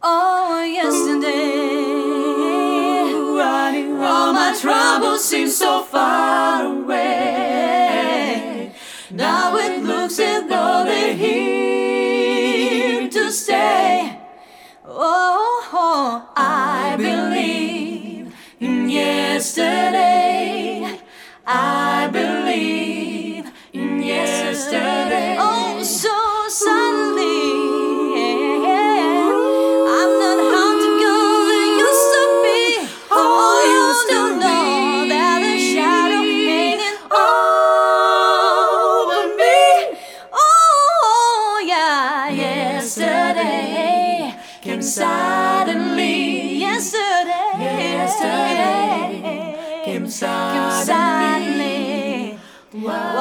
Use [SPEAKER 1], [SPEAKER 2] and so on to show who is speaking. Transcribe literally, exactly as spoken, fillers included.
[SPEAKER 1] Oh, yesterday, all my troubles seem so far away. Now it looks as though they're here to stay. Oh, I believe in yesterday. I believe in yesterday. Oh, so suddenly I'm not how to go that used to be. Oh, used to know that the shadow hanging over me. Oh, yeah, yesterday came suddenly. Yesterday, yesterday came suddenly. Wow.